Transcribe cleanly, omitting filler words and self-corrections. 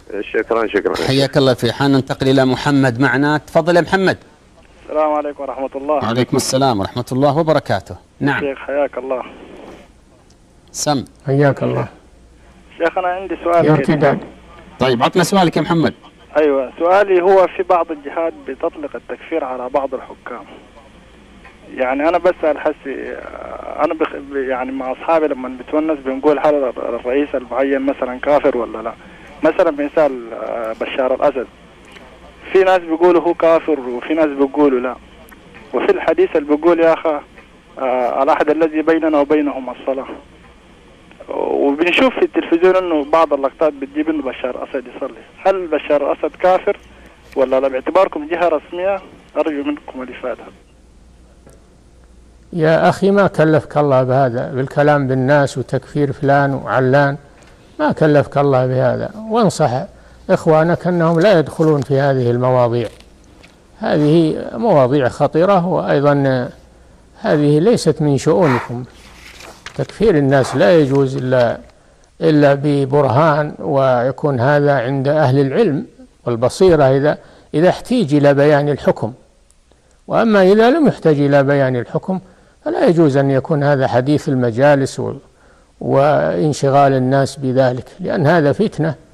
شكرا شكرا. حياك الله. في حال ننتقل إلى محمد معنا. تفضل يا محمد. السلام عليكم ورحمة الله. وعليكم السلام ورحمة الله وبركاته. نعم شيخ حياك الله. سم. حياك الله. شيخ أنا عندي سؤال. ارتداد. طيب عطنا سؤالك يا محمد. أيوة سؤالي هو في بعض الجهات بتطلق التكفير على بعض الحكام. يعني أنا بسأل حسي أنا يعني مع أصحابي لما بتونس بنقول هل الرئيس المعين مثلا كافر ولا لا. مثلا مثال بشار الأسد في ناس بيقولوا هو كافر وفي ناس بيقولوا لا. وفي الحديث اللي بيقول يا أخي الأحد الذي بيننا وبينهم الصلاة. وبنشوف في التلفزيون انه بعض اللقطات بتجيب انه بشار الاسد يصلي. هل بشار الاسد كافر ولا لا؟ باعتباركم جهة رسمية ارجو منكم الافادة. يا اخي ما كلفك الله بهذا بالكلام بالناس وتكفير فلان وعلان، ما كلفك الله بهذا. وانصح اخوانك انهم لا يدخلون في هذه المواضيع، هذه مواضيع خطيرة، وايضا هذه ليست من شؤونكم. تكفير الناس لا يجوز إلا ببرهان، ويكون هذا عند أهل العلم والبصيرة إذا احتيج إلى بيان الحكم. وأما إذا لم يحتج إلى بيان الحكم فلا يجوز أن يكون هذا حديث المجالس وانشغال الناس بذلك، لأن هذا فتنة